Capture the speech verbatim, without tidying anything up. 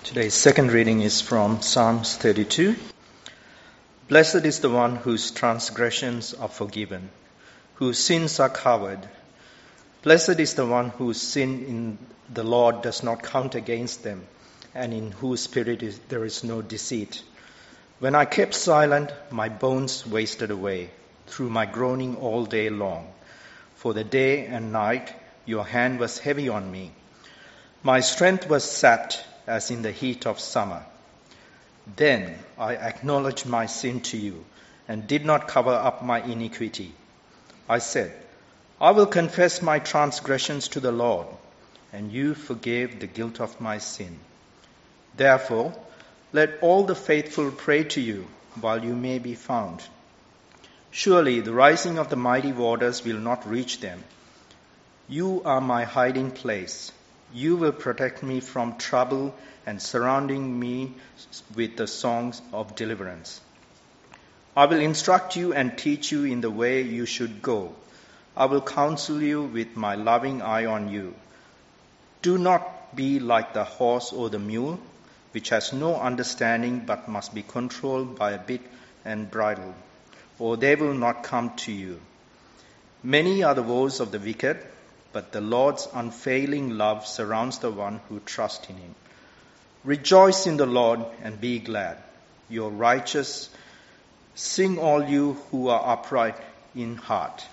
Today's second reading is from Psalms thirty-two. Blessed is the one whose transgressions are forgiven, whose sins are covered. Blessed is the one whose sin in the Lord does not count against them, and in whose spirit is, there is no deceit. When I kept silent, my bones wasted away through my groaning all day long. For the day and night your hand was heavy on me. My strength was sapped as in the heat of summer. Then I acknowledged my sin to you and did not cover up my iniquity. I said, I will confess my transgressions to the Lord, and you forgave the guilt of my sin. Therefore, let all the faithful pray to you while you may be found. Surely the rising of the mighty waters will not reach them. You are my hiding place. You will protect me from trouble and surrounding me with the songs of deliverance. I will instruct you and teach you in the way you should go. I will counsel you with my loving eye on you. Do not be like the horse or the mule, which has no understanding but must be controlled by a bit and bridle, or they will not come to you. Many are the woes of the wicked, but the Lord's unfailing love surrounds the one who trusts in him. Rejoice in the Lord and be glad. You are righteous. Sing all you who are upright in heart.